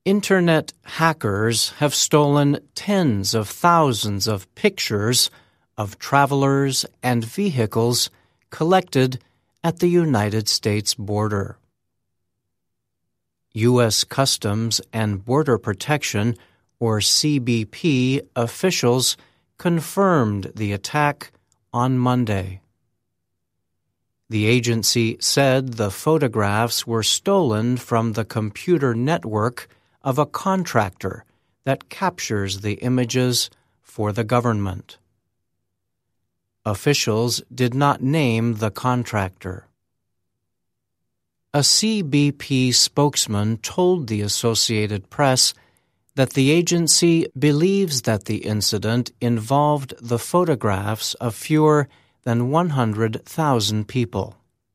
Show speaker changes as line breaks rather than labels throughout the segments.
Internet hackers have stolen tens of thousands of pictures of travelers and vehicles collected at the United States border. U.S. Customs and Border Protection, or CBP, officials confirmed the attack on Monday. The agency said the photographs were stolen from the computer network of a contractor that captures the images for the government. Officials did not name the contractor. A CBP spokesman told the Associated Press that the agency believes that the incident involved the photographs of fewer than 100,000 people.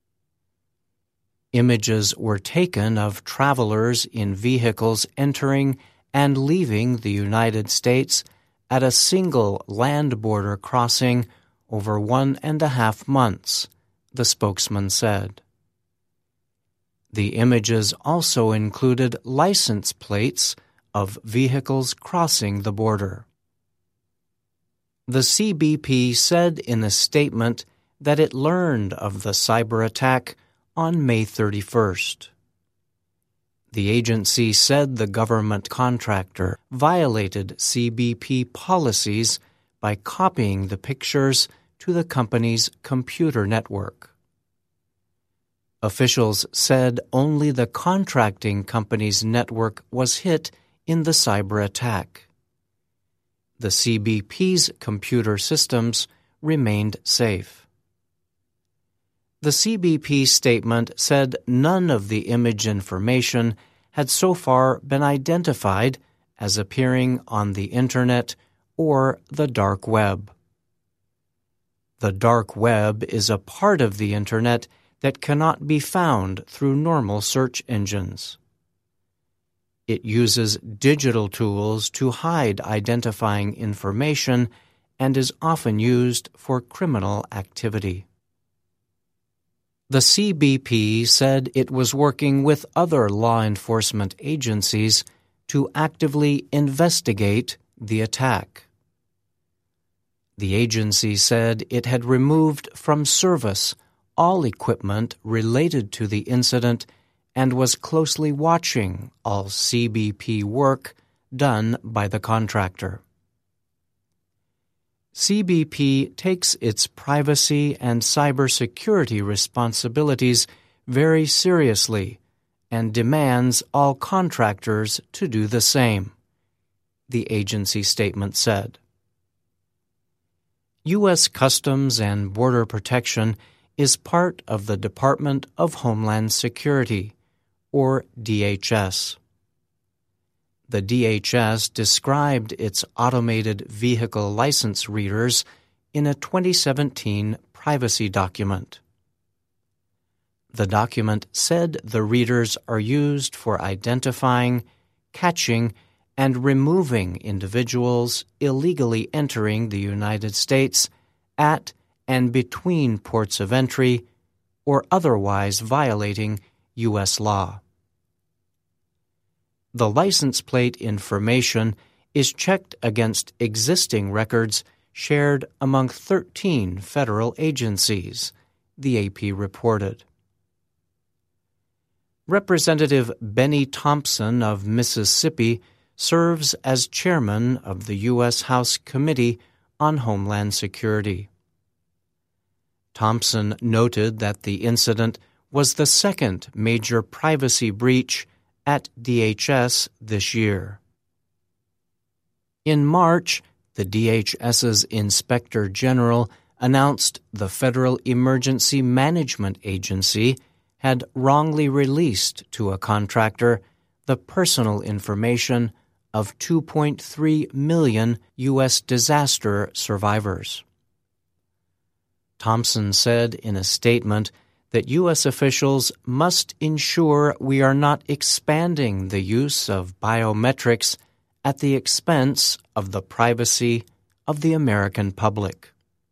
Images were taken of travelers in vehicles entering and leaving the United States at a single land border crossing over 1.5 months, the spokesman said. The images also included license plates of vehicles crossing the border. The CBP said in a statement that it learned of the cyber attack on May 31st. The agency said the government contractor violated CBP policies by copying the pictures to the company's computer network. Officials said only the contracting company's network was hit in the cyber attack. The CBP's computer systems remained safe. The CBP statement said none of the image information had so far been identified as appearing on the Internet or the dark web. The dark web is a part of the Internet that cannot be found through normal search engines. It uses digital tools to hide identifying information and is often used for criminal activity. The CBP said it was working with other law enforcement agencies to actively investigate the attack. The agency said it had removed from service all equipment related to the incident and was closely watching all CBP work done by the contractor. CBP takes its privacy and cybersecurity responsibilities very seriously and demands all contractors to do the same, the agency statement said. U.S. Customs and Border Protection is part of the Department of Homeland Security, or DHS. The DHS described its automated vehicle license readers in a 2017 privacy document. The document said the readers are used for identifying, catching, and removing individuals illegally entering the United States at and between ports of entry or otherwise violating U.S. law. The license plate information is checked against existing records shared among 13 federal agencies, the AP reported. Representative Benny Thompson of Mississippi serves as chairman of the U.S. House Committee on Homeland Security. Thompson noted that the incident was the second major privacy breach at DHS this year. In March, the DHS's Inspector General announced the Federal Emergency Management Agency had wrongly released to a contractor the personal information of 2.3 million U.S. disaster survivors. Thompson said in a statement that U.S. officials must ensure we are not expanding the use of biometrics at the expense of the privacy of the American public.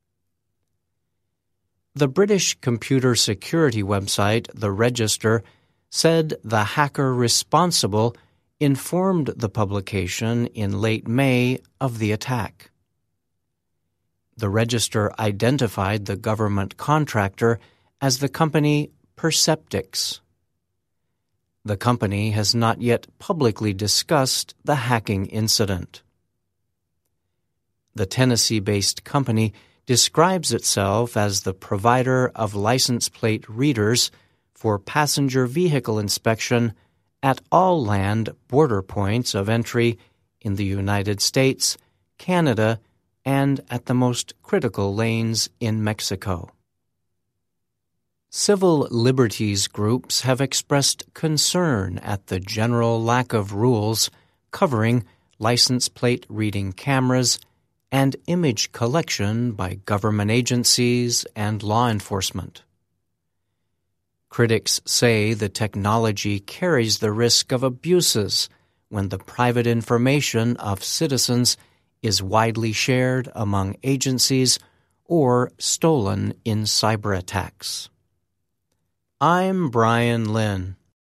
The British computer security website, The Register, said the hacker responsible informed the publication in late May of the attack. The Register identified the government contractor as the company Perceptix. The company has not yet publicly discussed the hacking incident. The Tennessee-based company describes itself as the provider of license plate readers for passenger vehicle inspection at all land border points of entry in the United States, Canada, and at the most critical lanes in Mexico. Civil liberties groups have expressed concern at the general lack of rules covering license plate reading cameras and image collection by government agencies and law enforcement. Critics say the technology carries the risk of abuses when the private information of citizens is widely shared among agencies or stolen in cyber attacks. I'm Brian Lynn.